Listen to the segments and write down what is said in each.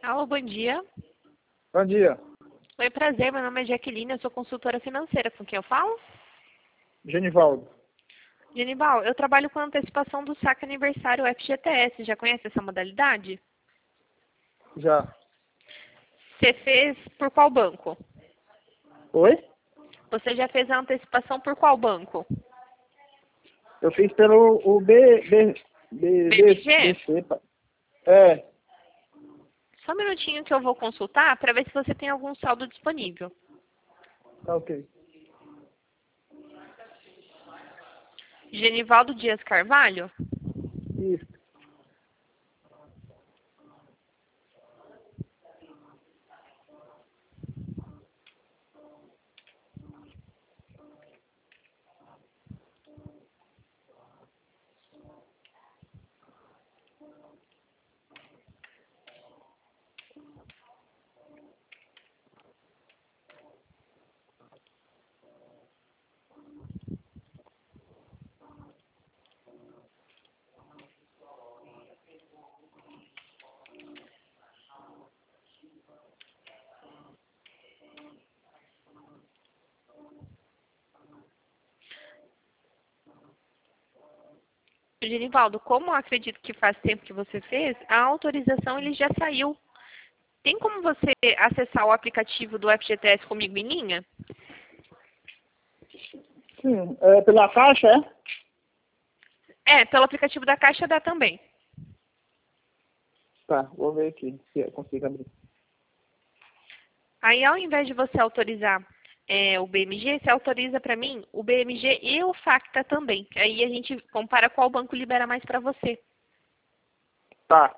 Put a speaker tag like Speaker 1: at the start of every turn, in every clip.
Speaker 1: Alô, bom dia.
Speaker 2: Bom dia.
Speaker 1: Oi, prazer. Meu nome é Jaqueline, eu sou consultora financeira. Com quem eu falo?
Speaker 2: Genivaldo.
Speaker 1: Genival, eu trabalho com antecipação do saque aniversário FGTS. Já conhece essa modalidade?
Speaker 2: Já.
Speaker 1: Você fez por qual banco?
Speaker 2: Oi?
Speaker 1: Você já fez a antecipação por qual banco?
Speaker 2: Eu fiz pelo
Speaker 1: BMG?
Speaker 2: BC. É,
Speaker 1: Só um minutinho que eu vou consultar para ver se você tem algum saldo disponível.
Speaker 2: tá ok.
Speaker 1: Genivaldo Dias Carvalho?
Speaker 2: Isso.
Speaker 1: Genivaldo, como eu acredito que faz tempo que você fez, a autorização ele já saiu. Tem como você acessar o aplicativo do FGTS Comigo em Linha?
Speaker 2: Sim, pela Caixa, é?
Speaker 1: Pelo aplicativo da Caixa dá também.
Speaker 2: Tá, vou ver aqui se eu consigo abrir.
Speaker 1: Aí, ao invés de você autorizar o BMG, você autoriza para mim o BMG e o Facta também. Aí a gente compara qual banco libera mais para você.
Speaker 2: Tá.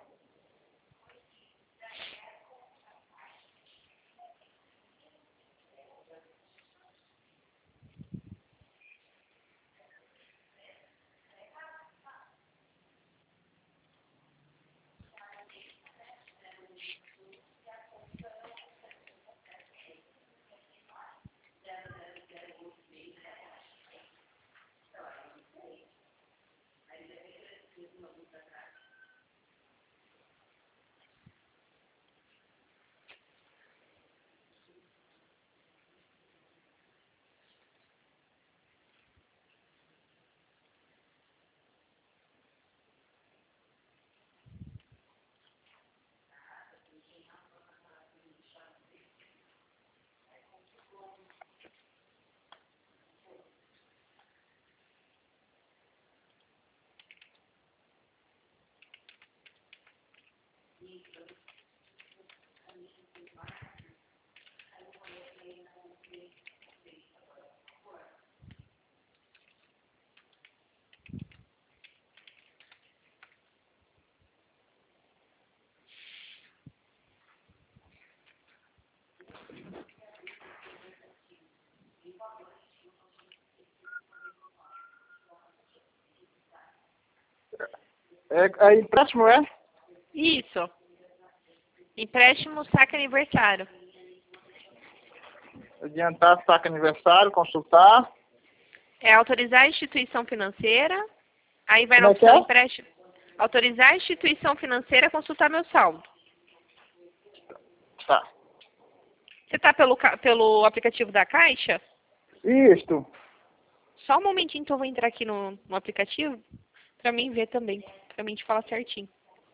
Speaker 2: É empréstimo, é?
Speaker 1: Isso. Empréstimo, saque aniversário.
Speaker 2: Adiantar saque aniversário, consultar.
Speaker 1: É autorizar a instituição financeira. Aí vai na
Speaker 2: Como é que
Speaker 1: opção
Speaker 2: é?
Speaker 1: empréstimo. Autorizar a instituição financeira a consultar meu saldo.
Speaker 2: Tá.
Speaker 1: Você está pelo aplicativo da Caixa?
Speaker 2: Isto.
Speaker 1: Só um momentinho que eu vou entrar aqui no aplicativo para mim ver também, para mim te falar certinho.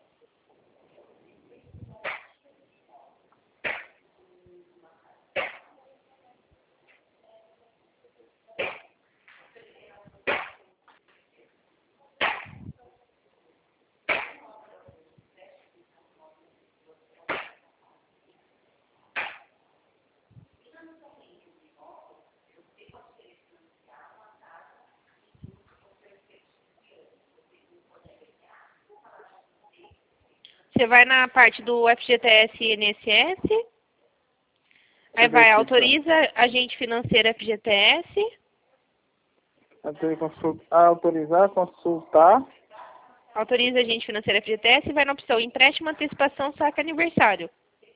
Speaker 1: Você vai na parte do FGTS e INSS,
Speaker 2: Deixa
Speaker 1: aí
Speaker 2: eu ver
Speaker 1: vai
Speaker 2: aqui.
Speaker 1: autoriza agente financeiro FGTS,
Speaker 2: Autorizar, consultar.
Speaker 1: autoriza agente financeiro FGTS e vai na opção empréstimo, antecipação, saque aniversário.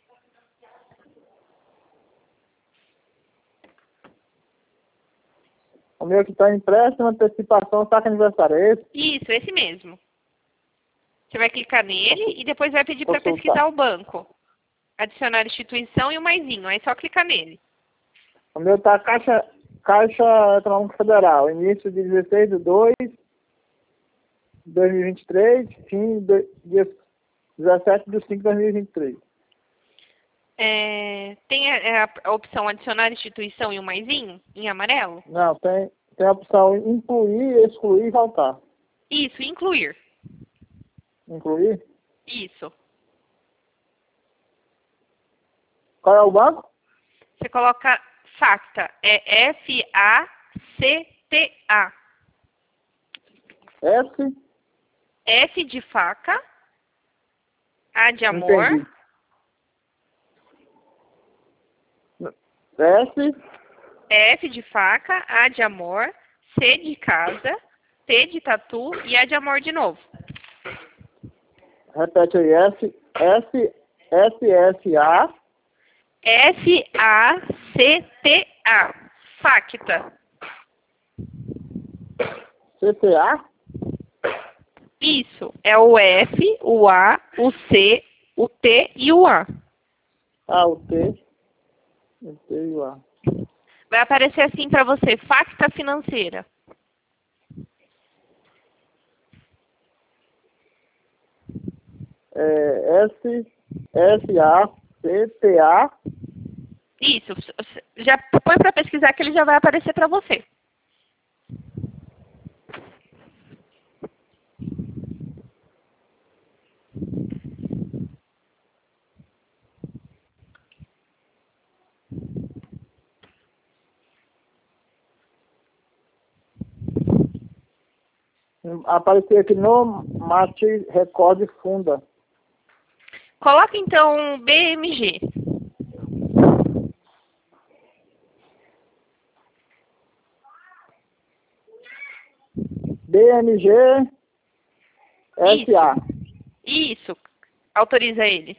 Speaker 2: O meu que está empréstimo, antecipação, saque aniversário, é esse?
Speaker 1: Isso, esse mesmo. Você vai clicar nele e depois vai pedir para
Speaker 2: Consultar.
Speaker 1: pesquisar o banco. Adicionar instituição e o maisinho. Aí só clicar nele.
Speaker 2: O meu tá Caixa Econômica Federal. Início de 16/2/2023. Fim dia 17/5/2023.
Speaker 1: Tem a opção adicionar instituição e o maisinho, em amarelo?
Speaker 2: Não, tem a opção incluir, excluir e voltar.
Speaker 1: Isso, incluir.
Speaker 2: Incluir?
Speaker 1: Isso.
Speaker 2: Qual é o banco?
Speaker 1: Você coloca Facta. É F-A-C-T-A.
Speaker 2: S?
Speaker 1: F de faca. A de amor.
Speaker 2: Entendi. S?
Speaker 1: F de faca. A de amor. C de casa. T de tatu. E A de amor de novo.
Speaker 2: Repete aí. S-S-A.
Speaker 1: F-A-C-T-A. Facta.
Speaker 2: C-T-A?
Speaker 1: Isso. É o F, o A, o C, o T e o A.
Speaker 2: Ah, o T e o A.
Speaker 1: Vai aparecer assim para você. Facta financeira.
Speaker 2: S-S-A-C-T-A.
Speaker 1: Isso. Já põe para pesquisar que ele já vai aparecer para você.
Speaker 2: Apareceu aqui no Mate Record Funda.
Speaker 1: Coloca então BMG.
Speaker 2: BMG SA.
Speaker 1: Isso. Autoriza ele.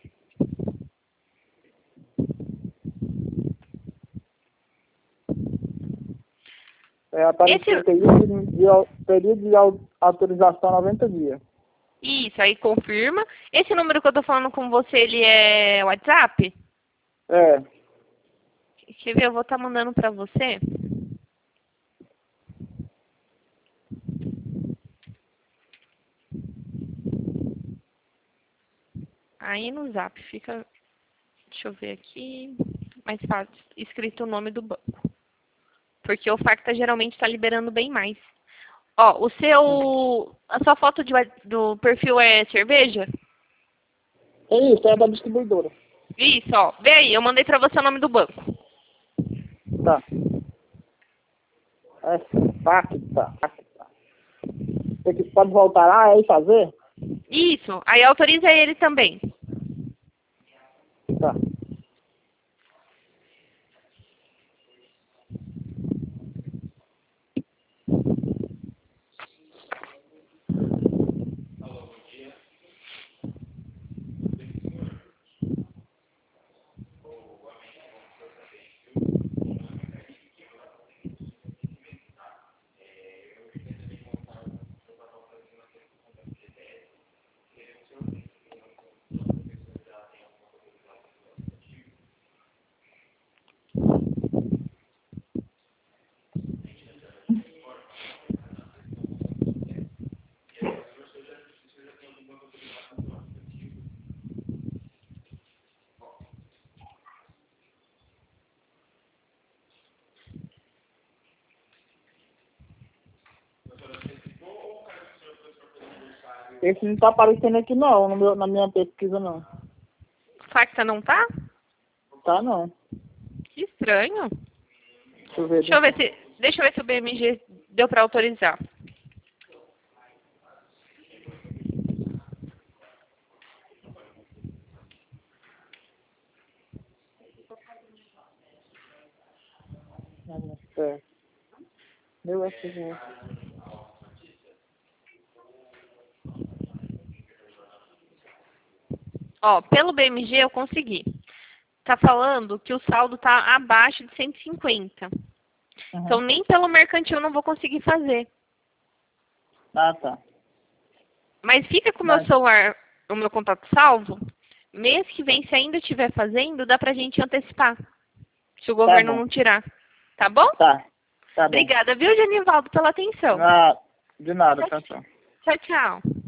Speaker 2: Apareceu período de autorização 90 dias.
Speaker 1: Isso, aí confirma. Esse número que eu tô falando com você, ele é WhatsApp?
Speaker 2: É.
Speaker 1: Quer ver? Eu vou estar mandando para você. Aí no Zap fica, deixa eu ver aqui, mais fácil, escrito o nome do banco. Porque o Facta geralmente está liberando bem mais. Ó, a sua foto do perfil é cerveja?
Speaker 2: É isso, é da distribuidora.
Speaker 1: Isso, ó. Vê aí, eu mandei para você o nome do banco.
Speaker 2: Tá. Facta. Você pode voltar lá e fazer?
Speaker 1: Isso, aí autoriza ele também.
Speaker 2: Tá. Esse não tá aparecendo aqui não, na minha pesquisa não.
Speaker 1: Facta não tá?
Speaker 2: Tá não.
Speaker 1: Que estranho.
Speaker 2: Deixa eu ver.
Speaker 1: Deixa eu ver se o BMG deu para autorizar.
Speaker 2: É. Meu FGS.
Speaker 1: Ó, pelo BMG eu consegui. Tá falando que o saldo tá abaixo de 150.
Speaker 2: Uhum.
Speaker 1: Então nem pelo mercantil eu não vou conseguir fazer.
Speaker 2: Ah, tá.
Speaker 1: Mas fica com o meu celular, o meu contato salvo. mês que vem, se ainda estiver fazendo, dá pra gente antecipar. Se o governo não tirar. Tá bom?
Speaker 2: Tá bom.
Speaker 1: Obrigada, viu, Genivaldo, pela atenção.
Speaker 2: De nada, tchau, tchau.
Speaker 1: Tchau, tchau.